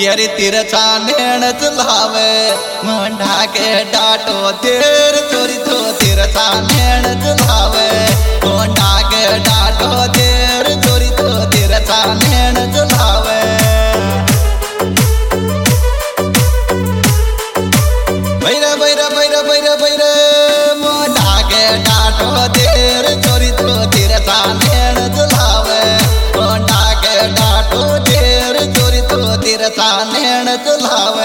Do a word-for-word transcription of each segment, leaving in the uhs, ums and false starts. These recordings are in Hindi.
मेरी तिरछा नैन चलावे मंडा के डाटो देर चोरी तो तिरछा नैन चलावे मंडा के डाटो देर चोरी तो तिरछा नैन चलावे बैरा बैरा बैरा बैरा बैरा मंडा के डाटो देर चोरी तो तिरछा नैन चलावे मंडा के डाटो देर चोरी तो तिरछा नैन चलावे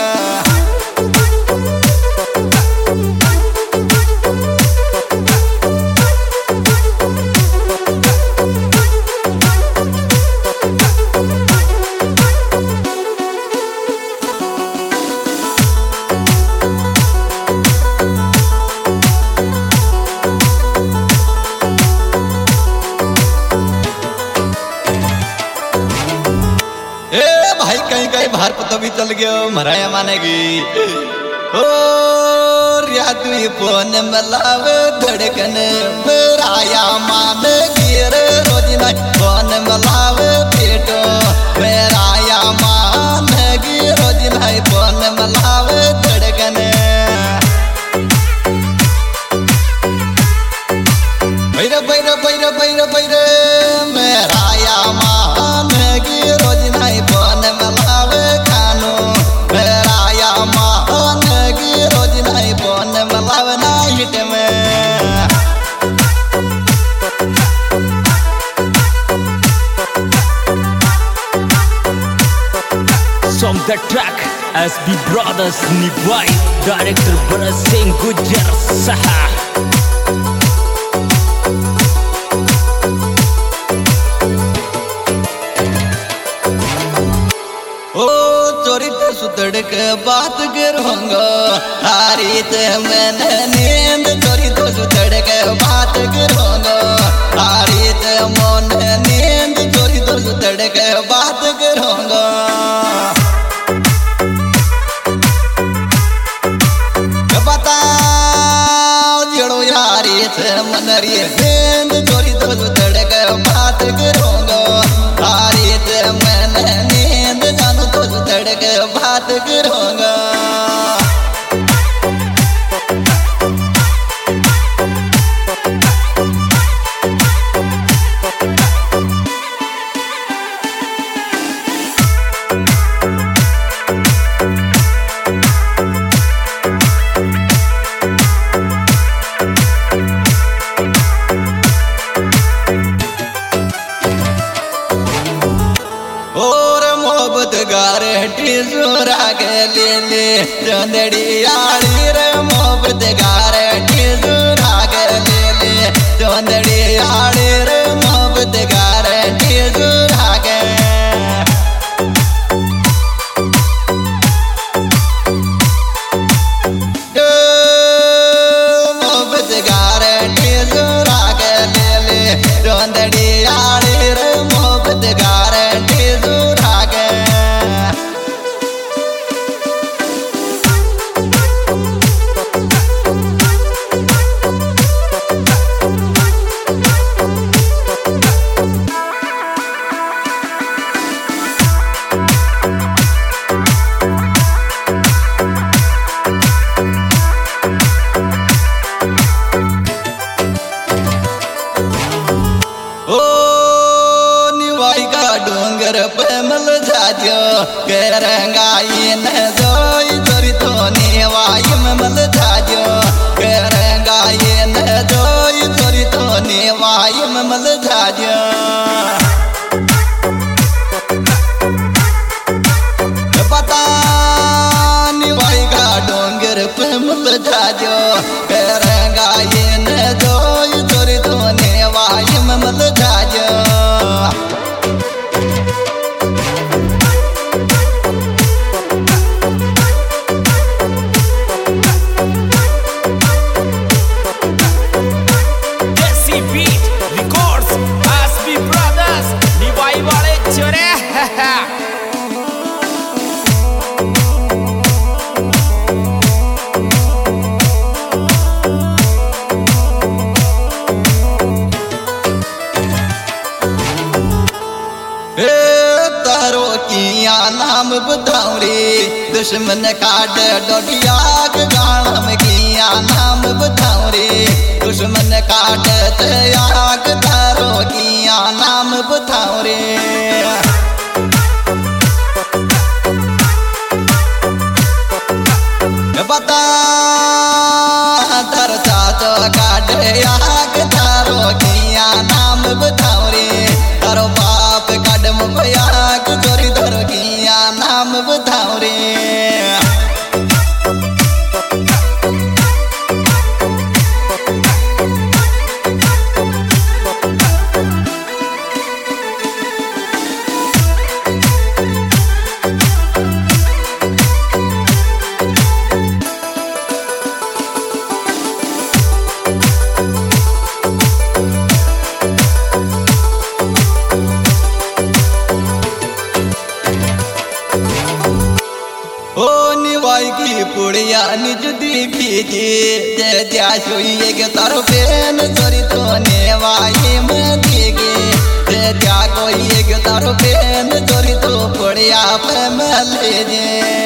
कहीं कहीं बाहर पता भी चल गया मराया मानेगी ओ तू फोन मलाव धड़कन मराया मानेगी रे रोज नहीं फोन मलाव पेटो मराया मानेगी रोज नहीं फोन मलाव धड़कन बैर बैर बैर बैर बैर मराया मानेगी रोज नहीं फोन मलावे खानो मराया मानेगी रोज नहीं फोन मलावे नाइट में From the track S B Brothers Nibhai Director Bharat Singh Gujar Saha सुतड़ के बात करूंगा हारी ते मैंने नींद चोरी तो सुतड़ के बात करूंगा हारी ते मन नींद चोरी तो सुतड़ के बात करूंगा बताओ जड़ो यारी से मन री नींद चोरी तो सुतड़ के बात करूंगा हारी ते मैंने नींद जानू तो सुतड़ के बात करूंगा गारंटी जोरा के ले ले चंदड़ी आड़ी रे मोहब्बत गारंटी जोरा के ले ले चंदड़ी आड़ी रे मोहब्बत गारंटी जोरा के मोहब्बत गारंटी जोरा के ले ले चंदड़ी आड़ी रे मोहब्बत गारंटी जोरा के डोंगर पे मल जाजो करंगाई न जोई चोरी तो नेवाई में मल जाजो करंगाई न जोई चोरी तो नेवाई में मल जाजो पता निवाई का डोंगर पे मल जाजो करंगाई न जोई चोरी तो नेवाई में मल जाजो दुश्मन काट डोडिया गाना में किया नाम बताओ रे दुश्मन काट आग तारो किया नाम बताओ रे बता दर चाचो काट आग तारो किया नाम बताओ रे तारो बाप कदम आग चोरी धरो किया नाम बताओ रे की पुड़िया निज दीखी जय त्या सोइए के तारो पेन चोरी तो नेवाई में दीगे जय त्या कोई के तारो पेन चोरी तो पुड़िया पे मले जे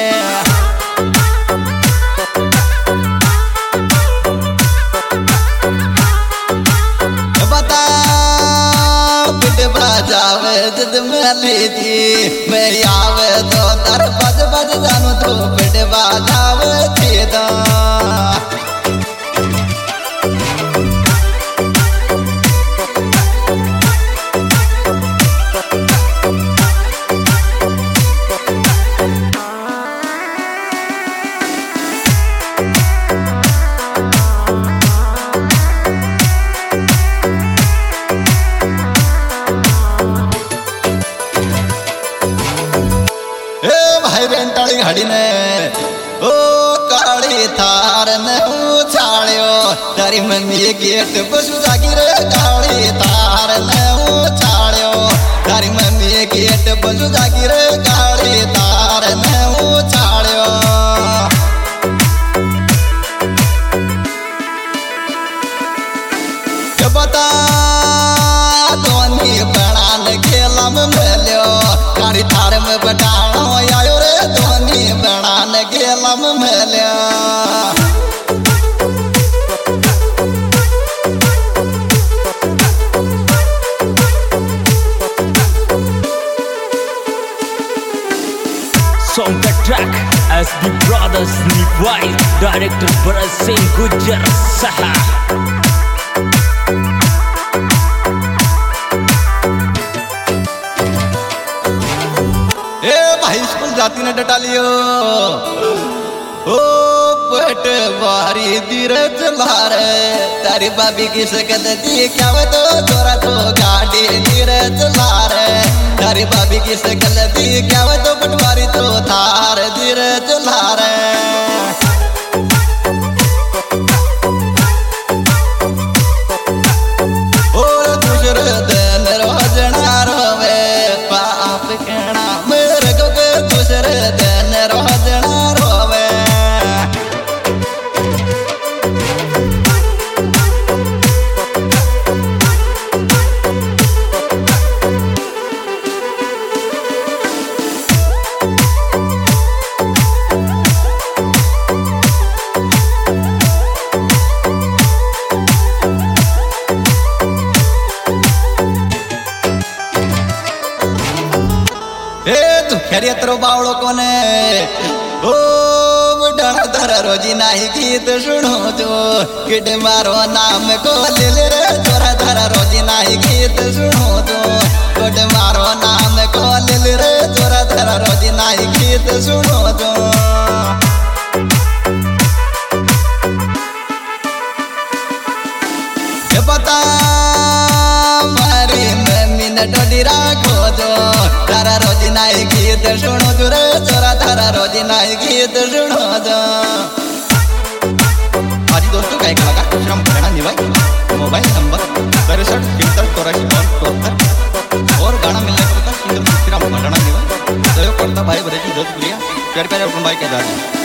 बता पिट बजावे जद मले जी मैं आवे तो तार बज बज जानू तो पिट बजावे तेदा घड़ी ने ओ काली थार ने उछाड़ियो तारी मम्मी गेट पशु जागिर काली थार ने उछाड़ियो तारी मम्मी गेट पशु जागिर काली थार ने उछाड़ियो के बता दोनी बनान खेला में मिलियो काली थार में बटानो आयो रे दोनी बनान खेला में मिलियो Song the track S B Brothers Nibwai Director Bharat Singh Gujjar Saha school जाती ने डटा लियो ओ पट बारी धीरे चला रे तारी बाबी की सकत दी क्या वो तो तोरा तो गाड़ी धीरे चला रे तारी बाबी की सकत दी क्या वो तो पटवारी तो थार धीरे चला रे ओ दूसरे दिन रोजना रोवे पाप कहना दूसरे दिन रोजना रोवे खैरियत रो बावड़ो कोने ओ डर धर रोजी नाही गीत सुनो जो किड मारो नाम को ले ले रे तोरा धर रोजी नाही गीत सुनो जो किड मारो नाम को ले ले रे तोरा धर रोजी नाही गीत सुनो जो के बता मारी मम्मी ने डोडी राखो जो तारा रोजी नाई गीत सुनो जो रे तोरा तारा रोजी नाई गीत सुनो जो आज दोस्तों का एक कलाकार श्रम प्रेरणा निभाई मोबाइल नंबर तिरसठ तिहत्तर चौरासी चौहत्तर और गाना मिलने का पता सिंगर श्रम प्रेरणा निभाई सहयोग करता भाई बरेजी जोधपुरिया प्यार प्यारे भाई के दादा